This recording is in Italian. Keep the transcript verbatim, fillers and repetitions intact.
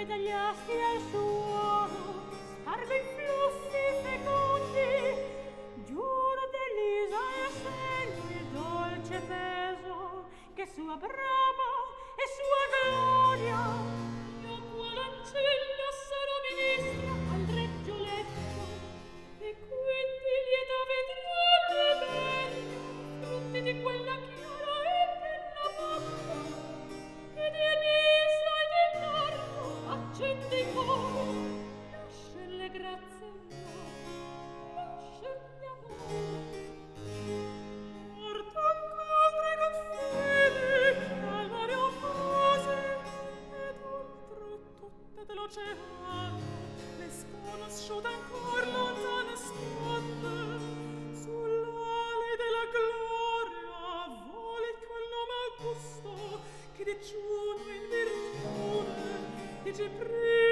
dagli asti al suolo spargo i flussi fecondi, giuro dell'Isa e segno il dolce peso che sua brama e sua gloria. Io qual ancella sarò ministra al regio letto, e quindi lieta vedrò le belle frutti di quella chiara e bella bocca, ed Elisa ed Enardo accende i cori, nasce le grazie mie, nasce l'amore. Porta anche altre confini che al mare oppose, ed oltre tutte dell'oceano le sconosciute ancor lontane sponde, sull'ali della gloria voli quel nome augusto che di Giuno in virtù di Cipriano